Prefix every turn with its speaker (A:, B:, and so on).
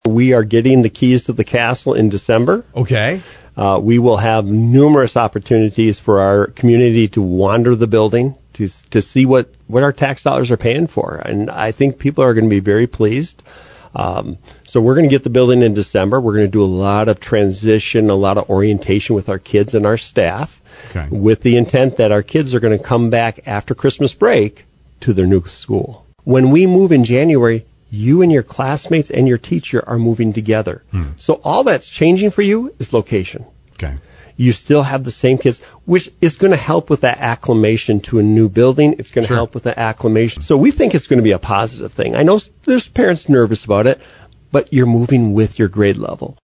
A: We are getting the keys to the castle in December.
B: Okay.
A: We will have numerous opportunities for our community to wander the building, to see what our tax dollars are paying for. And I think people are going to be very pleased. So we're going to get the building in December. We're going to do a lot of transition, a lot of orientation with our kids and our staff, with the intent that our kids are going to come back after Christmas break to their new school. When we move in January, you and your classmates and your teacher are moving together. So all that's changing for you is location.
B: Okay.
A: You still have the same kids, which is going to help with that acclimation to a new building. It's going to help with the acclimation. So we think it's going to be a positive thing. I know there's parents nervous about it, but you're moving with your grade level.